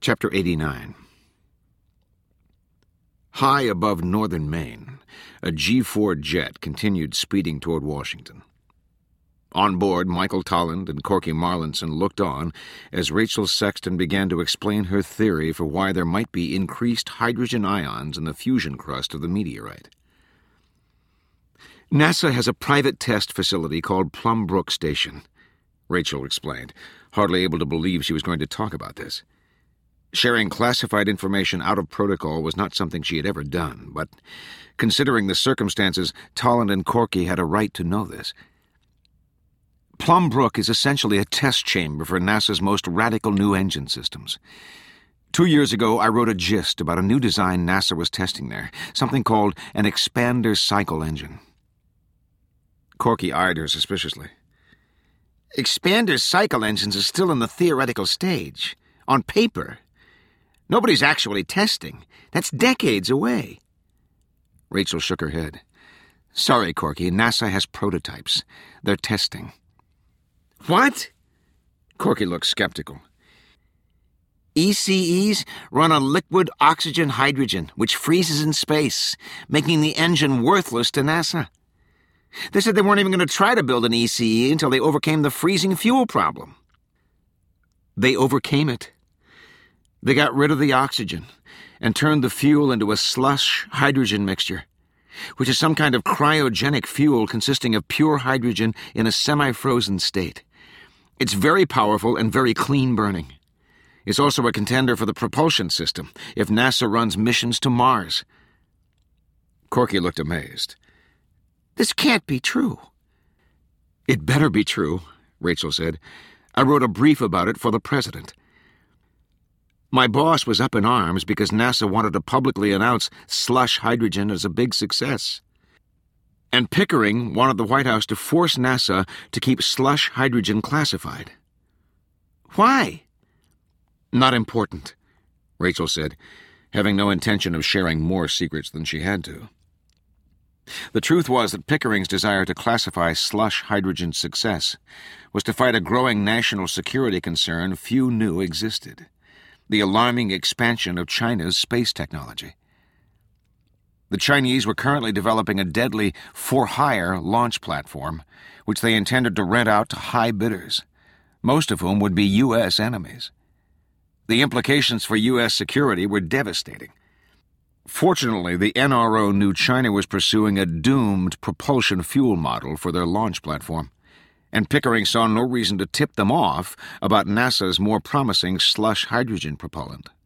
Chapter 89. High above northern Maine, a G-4 jet continued speeding toward Washington. On board, Michael Tolland and Corky Marlinson looked on as Rachel Sexton began to explain her theory for why there might be increased hydrogen ions in the fusion crust of the meteorite. NASA has a private test facility called Plum Brook Station, Rachel explained, hardly able to believe she was going to talk about this. Sharing classified information out of protocol was not something she had ever done, but considering the circumstances, Tolland and Corky had a right to know this. Plum Brook is essentially a test chamber for NASA's most radical new engine systems. 2 years ago, I wrote a gist about a new design NASA was testing there, something called an expander cycle engine. Corky eyed her suspiciously. Expander cycle engines are still in the theoretical stage. On paper. Nobody's actually testing. That's decades away. Rachel shook her head. Sorry, Corky, NASA has prototypes. They're testing. What? Corky looked skeptical. ECEs run on liquid oxygen hydrogen, which freezes in space, making the engine worthless to NASA. They said they weren't even going to try to build an ECE until they overcame the freezing fuel problem. They overcame it. They got rid of the oxygen and turned the fuel into a slush hydrogen mixture, which is some kind of cryogenic fuel consisting of pure hydrogen in a semi-frozen state. It's very powerful and very clean burning. It's also a contender for the propulsion system if NASA runs missions to Mars. Corky looked amazed. This can't be true. It better be true, Rachel said. I wrote a brief about it for the president. My boss was up in arms because NASA wanted to publicly announce slush hydrogen as a big success. And Pickering wanted the White House to force NASA to keep slush hydrogen classified. Why? Not important, Rachel said, having no intention of sharing more secrets than she had to. The truth was that Pickering's desire to classify slush hydrogen's success was to fight a growing national security concern few knew existed. The alarming expansion of China's space technology. The Chinese were currently developing a deadly for-hire launch platform, which they intended to rent out to high bidders, most of whom would be U.S. enemies. The implications for U.S. security were devastating. Fortunately, the NRO knew China was pursuing a doomed propulsion fuel model for their launch platform, and Pickering saw no reason to tip them off about NASA's more promising slush hydrogen propellant.